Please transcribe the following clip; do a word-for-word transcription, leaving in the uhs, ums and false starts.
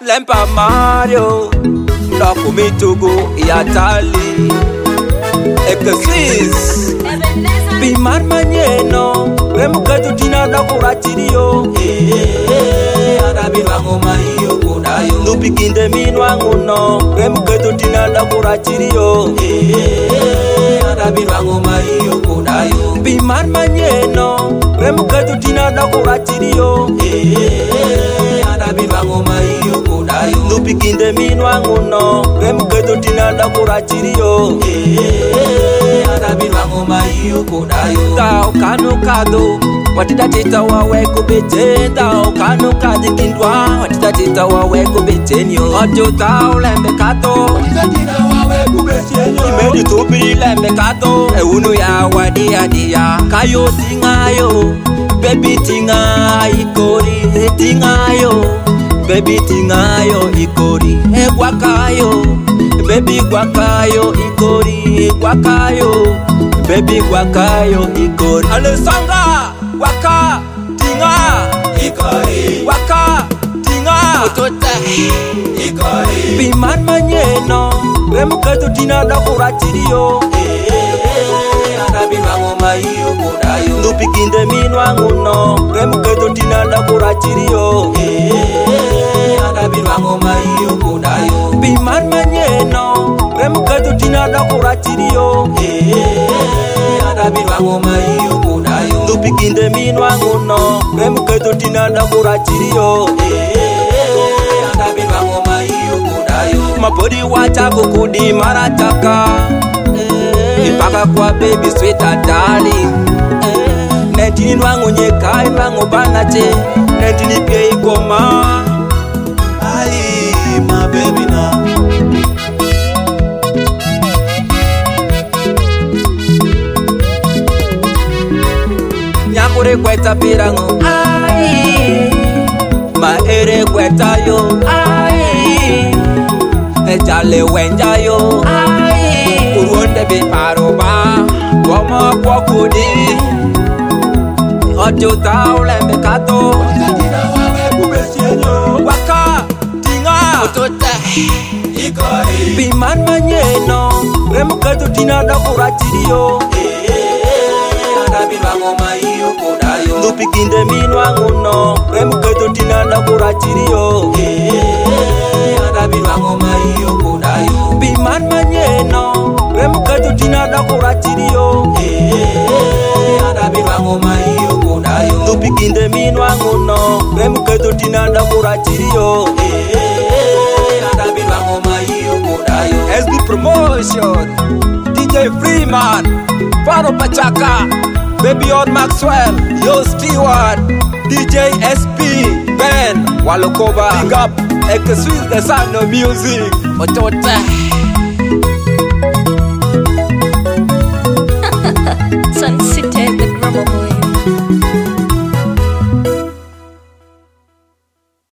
Lempa Mario Ndoko mitugu ya tali Eke Swiss Bimar manyeno Remuketu tina doko ratirio Arabi wango mahiyo kudayo Nupikinde minwangu no Remuketu tina doko ratirio Arabi wango mahiyo kudayo Bimar manyeno Remuketu tina doko ratirio Arabi wango mahiyo kudayo Nupikinde minwangu no Remuketu tina doko ratirio Arabi wango mahiyo kudayo Tao kanu kado Watita tita wawe kubete Tao kanu kadi kindwa Watita tita wawe kubete nyo Ojo tao lembe kato Watita tita wawe kubete nyo Imedi tupiri lembe kato Eunu ya wadi adia Kayo tingayo Baby tinga ikori Tingayo Baby tingayo ikori E guakayo Baby guakayo ikori Guakayo Baby guakayo ikori Alessandra Waka tinga ikori Waka tinga Otote ikori Bimar manyeno Remuketu tina doko ratirio Arabi wango mahiyo kudayo Nupikinde minwangu no Remuketu tina doko ratirio Arabi wango mahiyo kudayo Bimar manyeno Remuketu tina doko ratirio Arabi wango mahiyo kudayo Nupikinde minwangu no Remuketu tina doko ratirio Arabi wango mahiyo kudayo Mapodi wacha kukudi marataka Ipaka kwa baby sweet darling Nentini nwangu nyeka nwangu banache Nentini pia ikoma Ay, my baby na Nyakure kweta pirango Ay, ma ere kweta yo Ay, ejale wenja yo Ay, uruonde bi paroba Wama kwa kudi Ojo tao lembe kato Wakatina wawe kubesienyo Waka tinga Otote ikori Bimar manyeno Remuketu tina doko ratirio Arabi wango mahiyo kudayo Nupikinde minwangu no Remuketu tina doko ratirio Arabi wango mahiyo kudayo Bimar manyeno Remuketu tina doko ratirio Arabi wango mahiyo kudayo Nupikinde minwangu no Remuketu tina doko ratirio Arabi wango mahiyo kudayo S B Promotion D J Freeman Faro Pachaka Baby on Maxwell Yo Stewart D J S P Ben Walokova Big up Eke Swiss the sound of music Otote